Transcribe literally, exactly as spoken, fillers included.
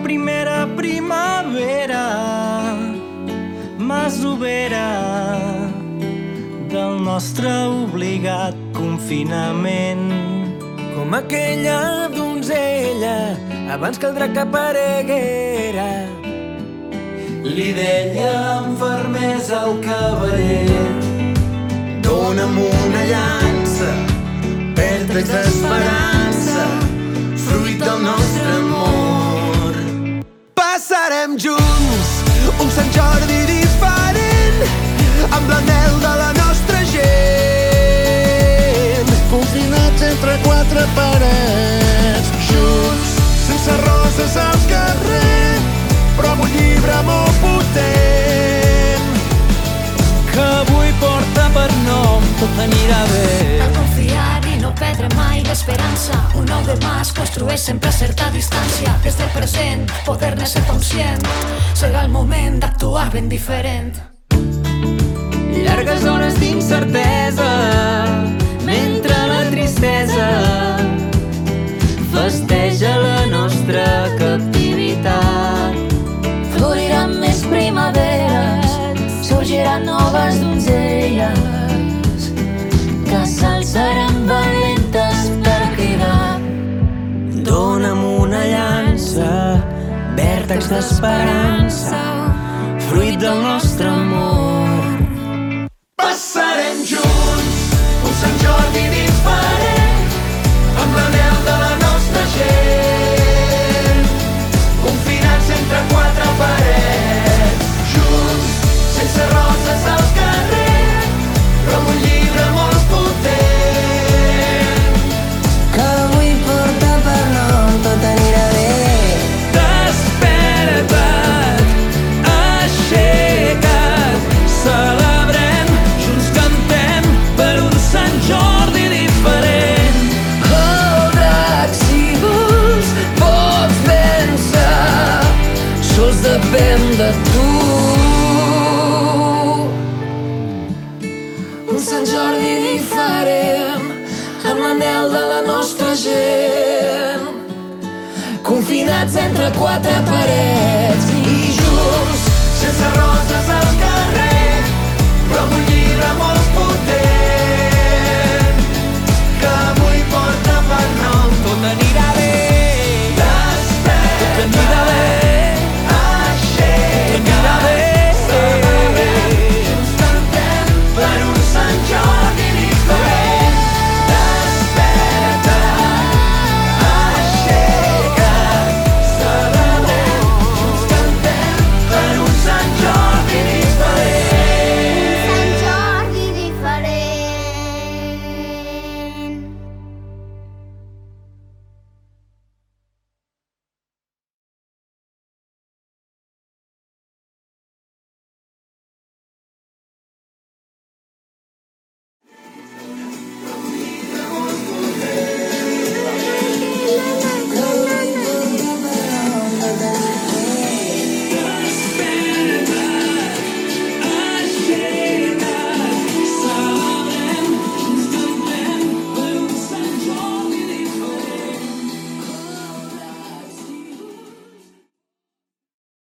primera primavera masovera del nostre obligat confinament. Com aquella donzella abans que el drac apareguera. Li deia amb fermesa al cavaller: dona'm una llança, vèrtex d'esperança, fruit del nostre amor. Passarem junts un Sant Jordi diferent, amb l'anhel de la nostra gent. Confinats entre quatre parets, junts, sense roses al carrer, però amb un llibre molt potent que avui porta per nom Tot anirà bé. Cal confiar i no perdre mai l'esperança. Un nou demà es construeix sempre a certa distància. Des del present, poder-ne ser conscient. Serà el moment d'actuar ben diferent. Llargues hores d'incertesa, mentre la tristesa festeja la nostra captivitat. Floriran més primaveres, sorgiran noves donzelles que s'alçaran valentes per cridar. Dona'm una llança, vèrtex d'esperança, fruit del nostre amor. Passarem junts un Sant Jordi diferent, amb l'anhel de la nostra gent. Confinats entre quatre parets, junts, sense roses al carrer, però amb un llibre molt potent Que avui porta per nom Tot anirà bé. Desperta't, aixeca't, celebrem, junts cantem per un Sant Jordi diferent. Oh, drac, si vols, pots vèncer, Sols depèn de tu. un Sant Jordi diferent, amb l'anhel de la nostra gent. Confinats entre quatre parets,